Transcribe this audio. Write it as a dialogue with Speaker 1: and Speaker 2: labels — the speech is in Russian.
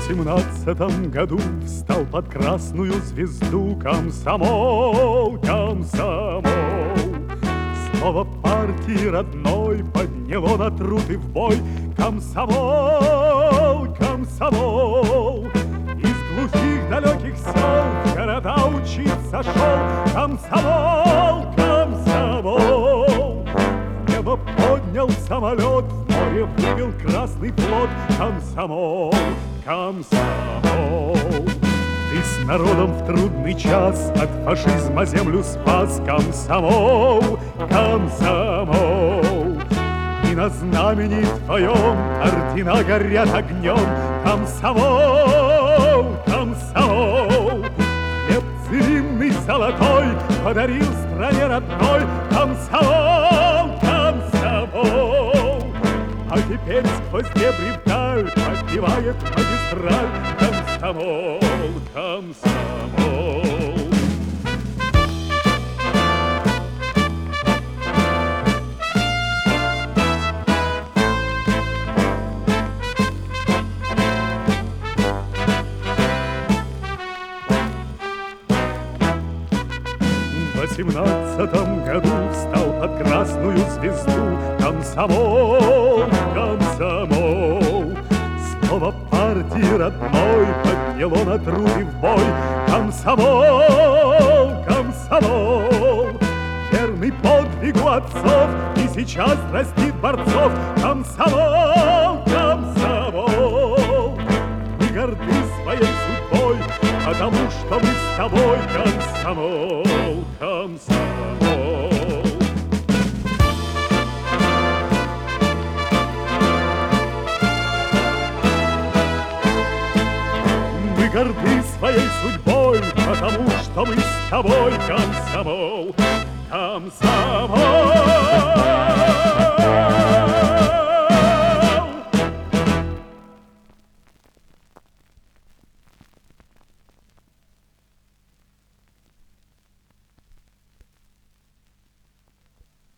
Speaker 1: 18 году встал под красную звезду комсомол, комсомол. Слово партии родной подняло на труд и в бой комсомол, комсомол. Из глухих далеких сел в города учиться шел комсомол, комсомол. В небо поднял самолет, в море вывел красный флот комсомол, комсомол. Ты с народом в трудный час от фашизма землю спас комсомол, комсомол. И на знамени твоем ордена горят огнем комсомол, комсомол. Хлеб целинный золотой подарил стране родной комсомол, комсомол. А теперь сквозь дебри вдаль подбивает магистраль комсомол, комсомол. В 18 году встал под красную звезду комсомол, комсомол. Слово партии родной подняло на труд и в бой комсомол, комсомол. Верный подвигу отцов и сейчас растит борцов комсомол, комсомол. Мы горды своей судьбой, потому что мы с тобой комсомол, комсомол. Мы горды своей судьбой, потому что мы с тобой комсомол, комсомол.